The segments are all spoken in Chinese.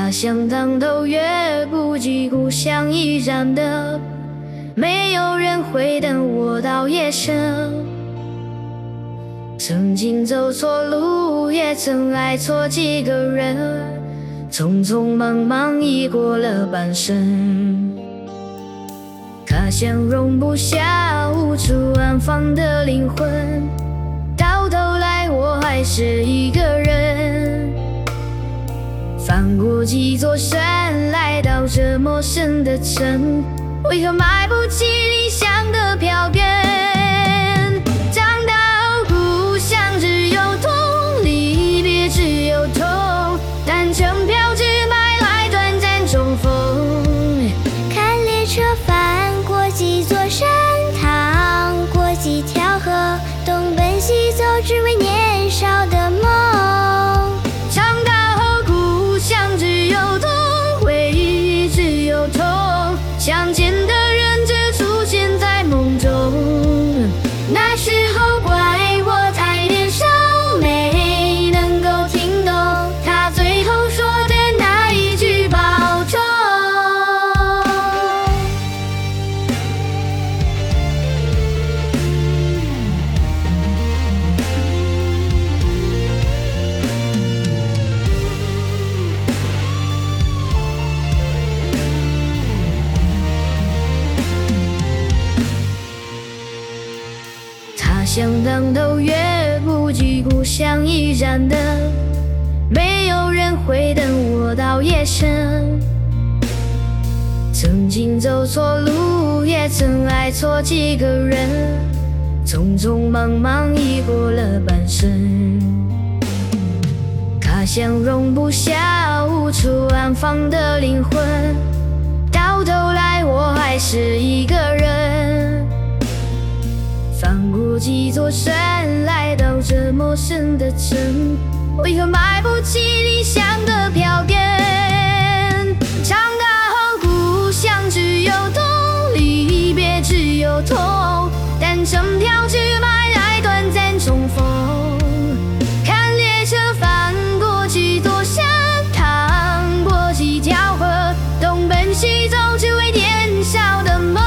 他乡当头月，不及故乡依然的，没有人会等我到夜深。曾经走错路，也曾爱错几个人，匆匆忙忙已过了半生。他乡容不下无处安放的灵魂，到头来我还是一个人。翻过几座山，来到这陌生的城，为何迈不起理想的漂边？长大后故乡只有痛，离别只有痛，单程飘至白来短暂重逢。 看列车翻过几座山，淌过几条河，东奔西走，只为年少的梦。 长大后故乡只有痛，回忆只有痛，相见的人只出现在梦中。那时候怪我太年少，没能够听懂他最后说的那一句保重。他乡当头月，不及故乡依然的，没有人会等我到夜深。曾经走错路，也曾爱错几个人，匆匆忙忙已过了半生。他乡容不下无处安放的灵魂，到头来我还是一个人。翻过几座山，来到这陌生的城，为何迈不起理想的漂边？长大后故乡只有痛，离别只有痛，单程飘至白来短暂重逢。看列车翻过几座山，淌过几条河，东奔西走，只为年少的梦。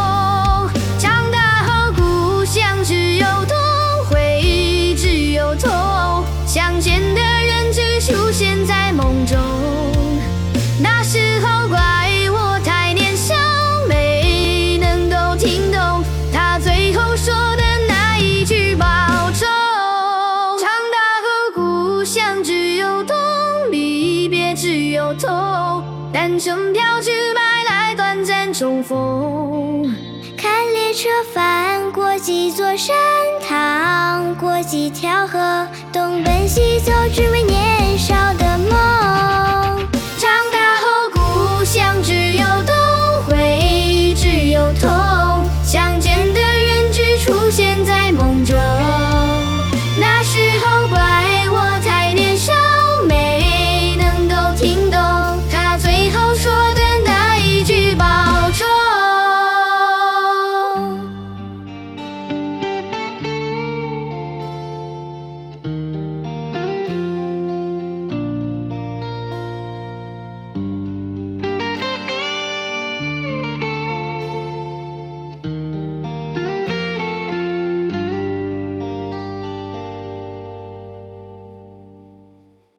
只有痛，回忆只有痛，相见的人只出现在梦中。那时候怪我太年少，没能够听懂他最后说的那一句保重。长大后故乡只有痛，离别只有痛，单程飘至白来短暂重逢。 看列车翻过几座山，淌过几条河，东奔西走，只为